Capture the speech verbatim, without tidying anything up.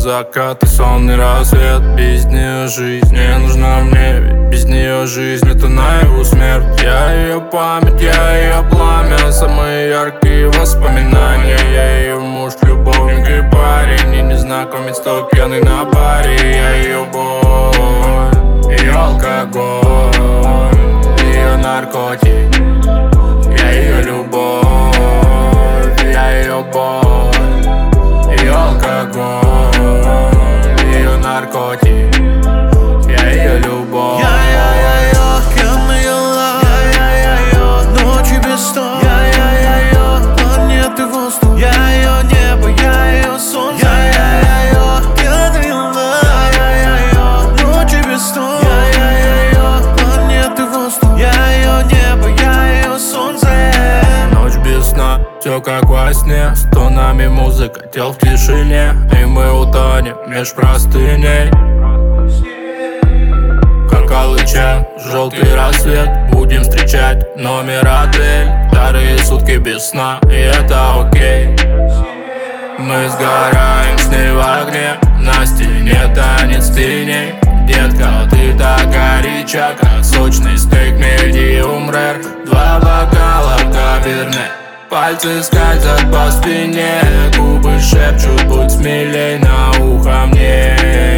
закат и сонный рассвет. Без нее жизнь не нужна мне, ведь без нее жизнь это наяву смерть. Я ее память, я ее пламя, самые яркие воспоминания. Я ее муж, любовник и парень, и незнакомец, то пьяный на баре. Я ее боль, ее алкоголь, ее наркотик, я ее любовь, я ее боль, ее алкоголь, ее наркотик, я ее любовь. Я-я-я-я, can you love? Я-я-я-я, ночи без сна. Я-я-я-я, планеты воздух. Я ее небо, я ее солнце. Я-я-я-я, can you love? Я-я-я-я, ночи без сна. Я-я-я-я, планеты воздух. Я ее небо, я ее солнце. Ночь без сна, все как во сне. С тонами музыка, тел в тишине, и мы утонем меж простыней. Как алыча, желтый рассвет, будем встречать номер отель. Вторые сутки без сна, и это окей. Мы сгораем с ней в огне, на стене танец теней. Детка, ты так горяча, как сочный стейк медиум рэр. Два бокала каберне, пальцы скользят по спине, губы шепчут, будь смелей на ухо мне.